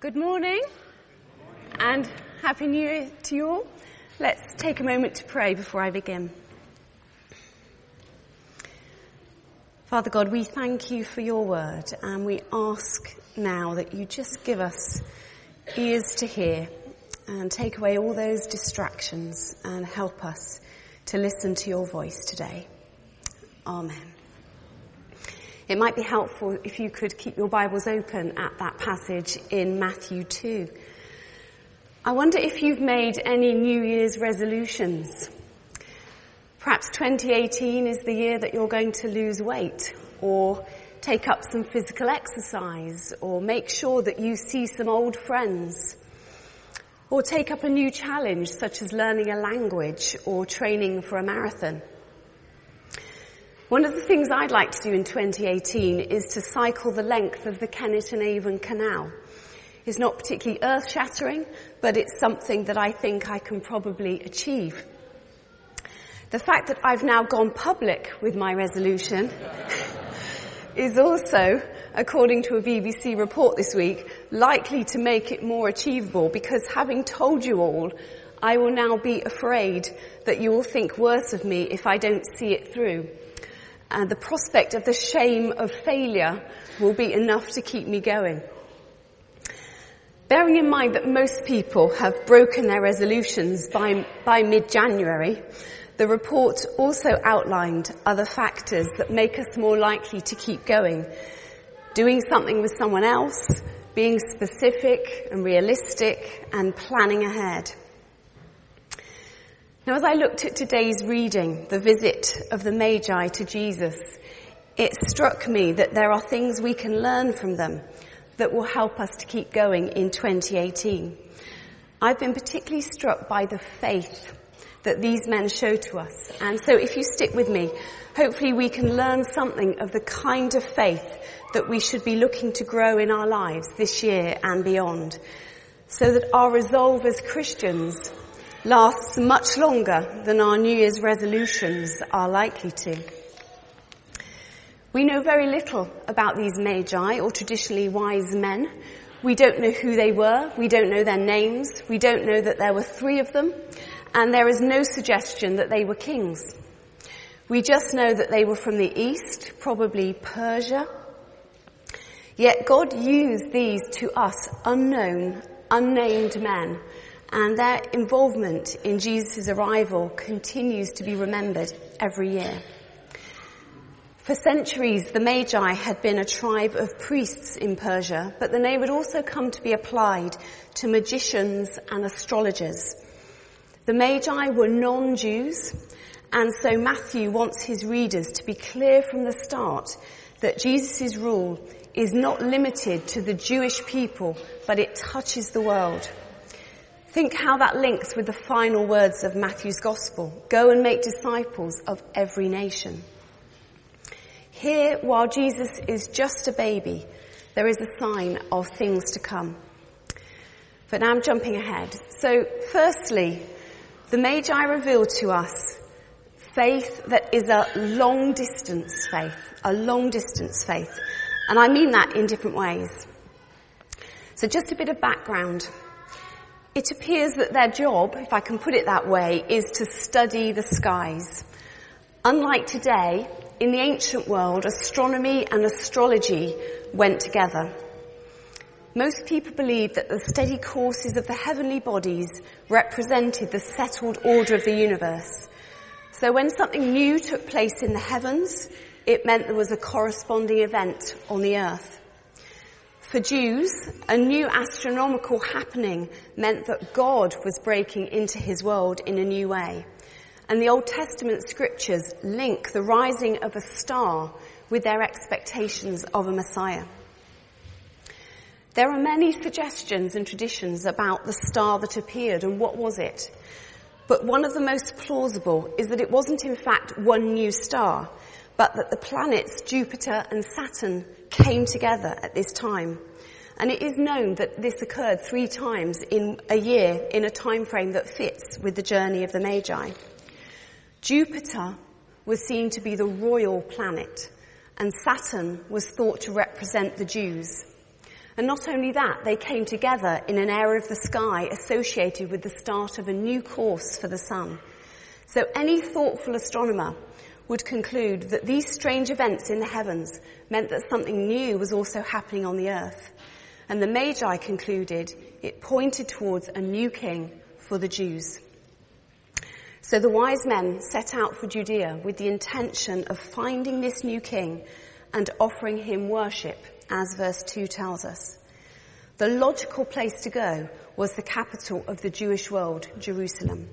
Good morning and Happy New Year to you all. Let's take a moment to pray before I begin. Father God, we thank you for your word, and we ask now that you just give us ears to hear and take away all those distractions and help us to listen to your voice today. Amen. It might be helpful if you could keep your Bibles open at that passage in Matthew 2. I wonder if you've made any New Year's resolutions. Perhaps 2018 is the year that you're going to lose weight, or take up some physical exercise, or make sure that you see some old friends, or take up a new challenge such as learning a language or training for a marathon. One of the things I'd like to do in 2018 is to cycle the length of the Kennet and Avon Canal. It's not particularly earth-shattering, but it's something that I think I can probably achieve. The fact that I've now gone public with my resolution is also, according to a BBC report this week, likely to make it more achievable, because having told you all, I will now be afraid that you will think worse of me if I don't see it through. And the prospect of the shame of failure will be enough to keep me going. Bearing in mind that most people have broken their resolutions by mid-January, the report also outlined other factors that make us more likely to keep going. Doing something with someone else, being specific and realistic, and planning ahead. Now, as I looked at today's reading, the visit of the Magi to Jesus, it struck me that there are things we can learn from them that will help us to keep going in 2018. I've been particularly struck by the faith that these men show to us. And so if you stick with me, hopefully we can learn something of the kind of faith that we should be looking to grow in our lives this year and beyond, so that our resolve as Christians lasts much longer than our New Year's resolutions are likely to. We know very little about these magi, or traditionally wise men. We don't know who they were. We don't know their names. We don't know that there were 3 of them. And there is no suggestion that they were kings. We just know that they were from the east, probably Persia. Yet God used these to us unknown, unnamed men, and their involvement in Jesus' arrival continues to be remembered every year. For centuries, the Magi had been a tribe of priests in Persia, but the name had also come to be applied to magicians and astrologers. The Magi were non-Jews, and so Matthew wants his readers to be clear from the start that Jesus' rule is not limited to the Jewish people, but it touches the world. Think how that links with the final words of Matthew's Gospel. Go and make disciples of every nation. Here, while Jesus is just a baby, there is a sign of things to come. But now I'm jumping ahead. So, firstly, the Magi reveal to us faith that is a long-distance faith. A long-distance faith. And I mean that in different ways. So just a bit of background. It appears that their job, if I can put it that way, is to study the skies. Unlike today, in the ancient world, astronomy and astrology went together. Most people believed that the steady courses of the heavenly bodies represented the settled order of the universe. So when something new took place in the heavens, it meant there was a corresponding event on the earth. For Jews, a new astronomical happening meant that God was breaking into his world in a new way. And the Old Testament scriptures link the rising of a star with their expectations of a Messiah. There are many suggestions and traditions about the star that appeared and what was it. But one of the most plausible is that it wasn't in fact one new star, but that the planets Jupiter and Saturn came together at this time. And it is known that this occurred 3 times in a year in a time frame that fits with the journey of the Magi. Jupiter was seen to be the royal planet, and Saturn was thought to represent the Jews. And not only that, they came together in an area of the sky associated with the start of a new course for the sun. So any thoughtful astronomer would conclude that these strange events in the heavens meant that something new was also happening on the earth. And the Magi concluded it pointed towards a new king for the Jews. So the wise men set out for Judea with the intention of finding this new king and offering him worship, as verse 2 tells us. The logical place to go was the capital of the Jewish world, Jerusalem.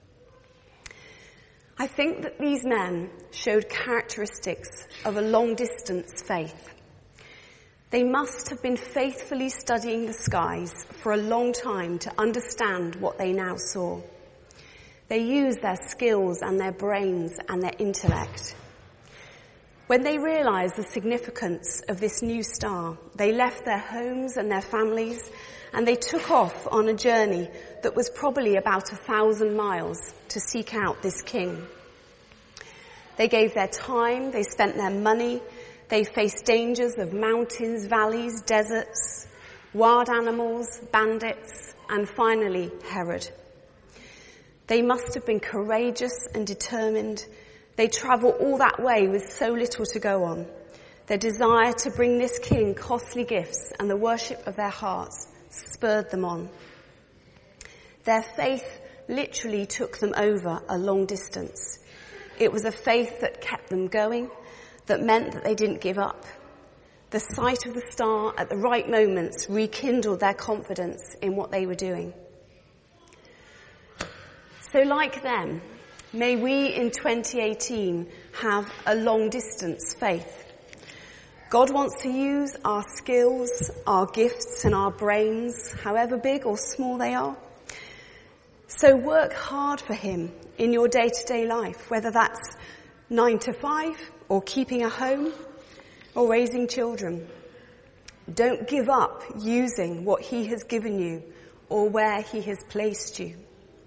I think that these men showed characteristics of a long-distance faith. They must have been faithfully studying the skies for a long time to understand what they now saw. They used their skills and their brains and their intellect. When they realized the significance of this new star, they left their homes and their families, and they took off on a journey that was probably about 1,000 miles to seek out this king. They gave their time, they spent their money, they faced dangers of mountains, valleys, deserts, wild animals, bandits, and finally Herod. They must have been courageous and determined. They travel all that way with so little to go on. Their desire to bring this king costly gifts and the worship of their hearts spurred them on. Their faith literally took them over a long distance. It was a faith that kept them going, that meant that they didn't give up. The sight of the star at the right moments rekindled their confidence in what they were doing. So like them, may we in 2018 have a long-distance faith. God wants to use our skills, our gifts and our brains, however big or small they are. So work hard for him in your day-to-day life, whether that's 9 to 5 or keeping a home or raising children. Don't give up using what he has given you or where he has placed you.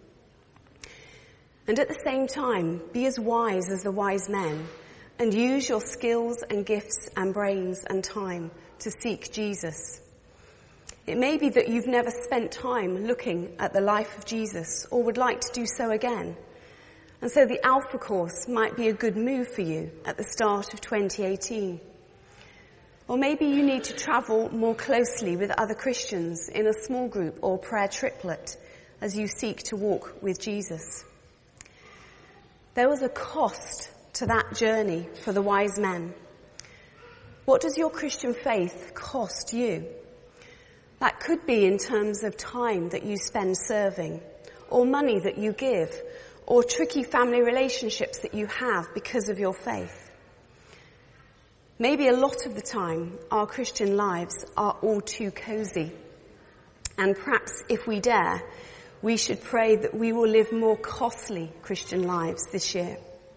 And at the same time, be as wise as the wise men and use your skills and gifts and brains and time to seek Jesus. It may be that you've never spent time looking at the life of Jesus or would like to do so again. And so the Alpha course might be a good move for you at the start of 2018. Or maybe you need to travel more closely with other Christians in a small group or prayer triplet as you seek to walk with Jesus. There was a cost to that journey for the wise men. What does your Christian faith cost you? That could be in terms of time that you spend serving, or money that you give, or tricky family relationships that you have because of your faith. Maybe a lot of the time our Christian lives are all too cozy. And perhaps if we dare, we should pray that we will live more costly Christian lives this year.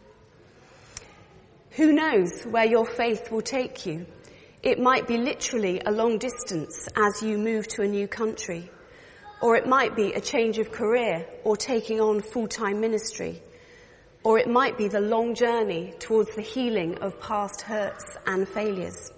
Who knows where your faith will take you? It might be literally a long distance as you move to a new country, or it might be a change of career or taking on full-time ministry, or it might be the long journey towards the healing of past hurts and failures.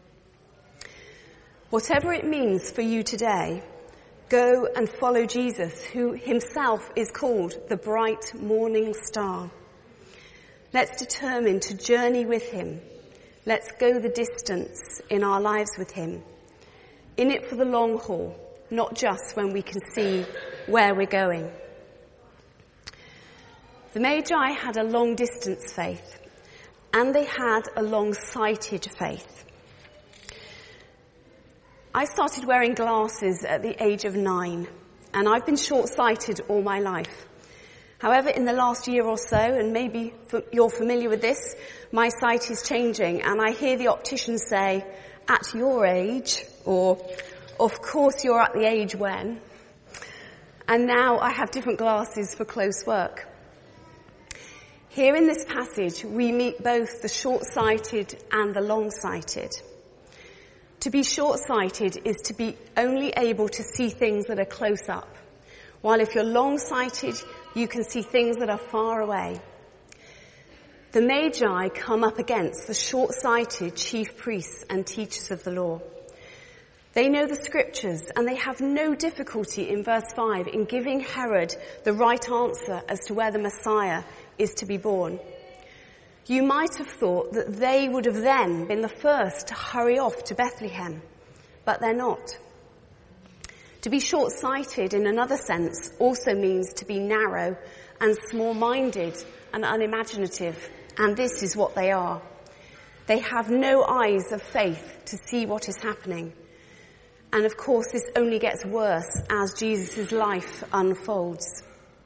Whatever it means for you today, go and follow Jesus, who himself is called the bright morning star. Let's determine to journey with him. Let's go the distance in our lives with him. In it for the long haul, not just when we can see where we're going. The Magi had a long distance faith, and they had a long-sighted faith. I started wearing glasses at the age of 9, and I've been short-sighted all my life. However, in the last year or so, and maybe you're familiar with this, my sight is changing, and I hear the opticians say, at your age, or of course you're at the age when. And now I have different glasses for close work. Here in this passage, we meet both the short-sighted and the long-sighted. To be short-sighted is to be only able to see things that are close up, while if you're long-sighted, you can see things that are far away. The Magi come up against the short-sighted chief priests and teachers of the law. They know the scriptures, and they have no difficulty in verse 5 in giving Herod the right answer as to where the Messiah is to be born. You might have thought that they would have then been the first to hurry off to Bethlehem, but they're not. To be short-sighted in another sense also means to be narrow and small-minded and unimaginative, and this is what they are. They have no eyes of faith to see what is happening. And of course, this only gets worse as Jesus' life unfolds.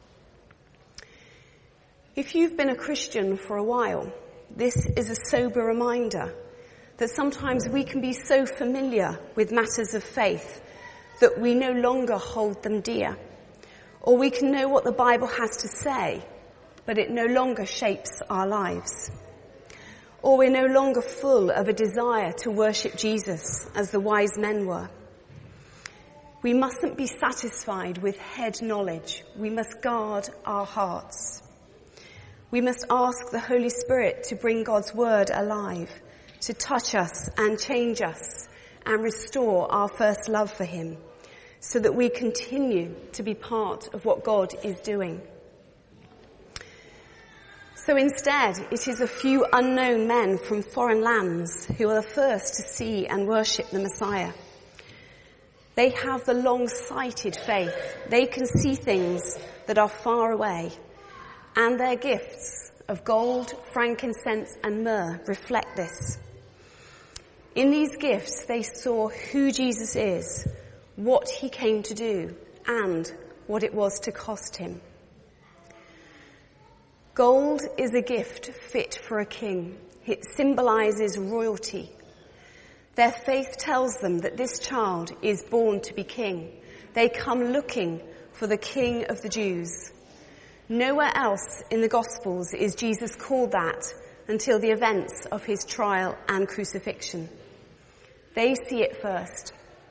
If you've been a Christian for a while, this is a sober reminder that sometimes we can be so familiar with matters of faith that we no longer hold them dear. Or we can know what the Bible has to say, but it no longer shapes our lives. Or we're no longer full of a desire to worship Jesus as the wise men were. We mustn't be satisfied with head knowledge. We must guard our hearts. We must ask the Holy Spirit to bring God's word alive, to touch us and change us and restore our first love for him, so that we continue to be part of what God is doing. So instead, it is a few unknown men from foreign lands who are the first to see and worship the Messiah. They have the long-sighted faith. They can see things that are far away. And their gifts of gold, frankincense, and myrrh reflect this. In these gifts, they saw who Jesus is, what he came to do, and what it was to cost him. Gold is a gift fit for a king. It symbolizes royalty. Their faith tells them that this child is born to be king. They come looking for the King of the Jews. Nowhere else in the Gospels is Jesus called that until the events of his trial and crucifixion. They see it first.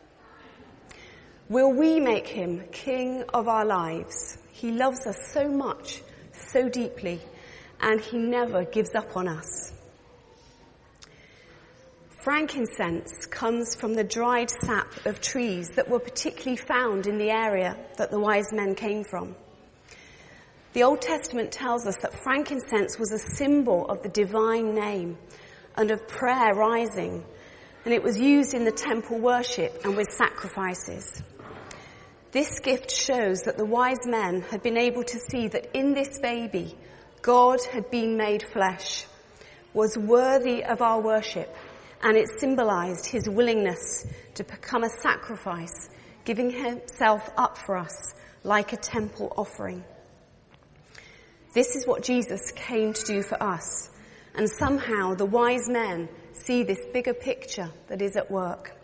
Will we make him King of our lives? He loves us so much, so deeply, and he never gives up on us. Frankincense comes from the dried sap of trees that were particularly found in the area that the wise men came from. The Old Testament tells us that frankincense was a symbol of the divine name and of prayer rising, and it was used in the temple worship and with sacrifices. This gift shows that the wise men had been able to see that in this baby, God had been made flesh, was worthy of our worship, and it symbolized his willingness to become a sacrifice, giving himself up for us like a temple offering. This is what Jesus came to do for us, and somehow the wise men see this bigger picture that is at work.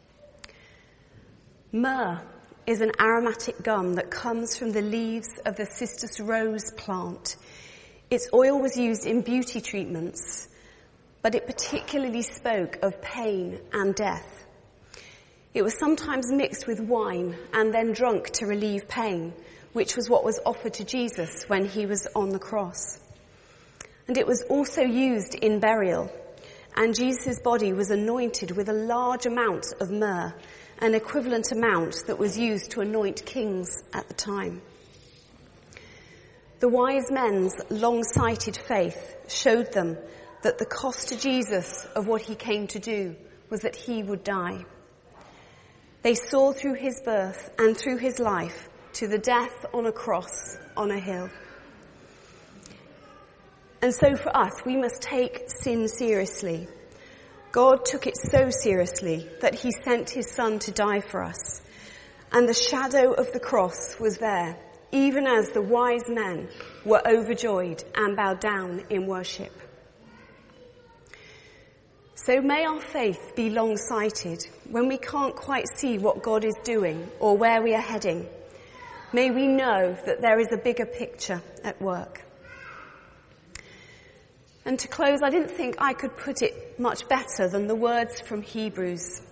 Myrrh is an aromatic gum that comes from the leaves of the cistus rose plant. Its oil was used in beauty treatments, but it particularly spoke of pain and death. It was sometimes mixed with wine and then drunk to relieve pain, which was what was offered to Jesus when he was on the cross. And it was also used in burial, and Jesus' body was anointed with a large amount of myrrh, an equivalent amount that was used to anoint kings at the time. The wise men's long-sighted faith showed them that the cost to Jesus of what he came to do was that he would die. They saw through his birth and through his life to the death on a cross on a hill. And so for us, we must take sin seriously. God took it so seriously that he sent his son to die for us. And the shadow of the cross was there, even as the wise men were overjoyed and bowed down in worship. So may our faith be long-sighted when we can't quite see what God is doing or where we are heading. May we know that there is a bigger picture at work. And to close, I didn't think I could put it much better than the words from Hebrews.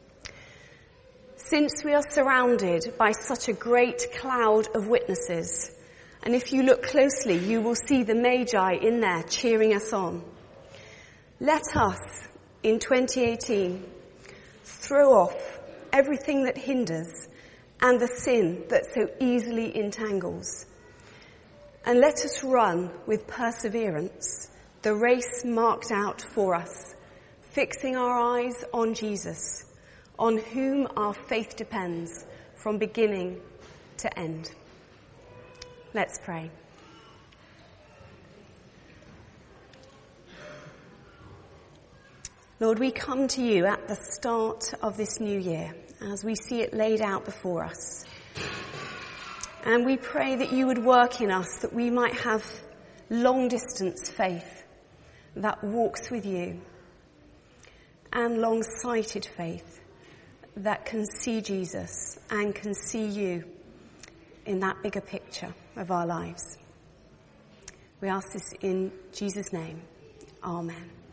Since we are surrounded by such a great cloud of witnesses, and if you look closely, you will see the Magi in there cheering us on. Let us, in 2018, throw off everything that hinders and the sin that so easily entangles. And let us run with perseverance the race marked out for us, fixing our eyes on Jesus, on whom our faith depends from beginning to end. Let's pray. Lord, we come to you at the start of this new year as we see it laid out before us. And we pray that you would work in us, that we might have long-distance faith that walks with you, and long-sighted faith that can see Jesus and can see you in that bigger picture of our lives. We ask this in Jesus' name. Amen.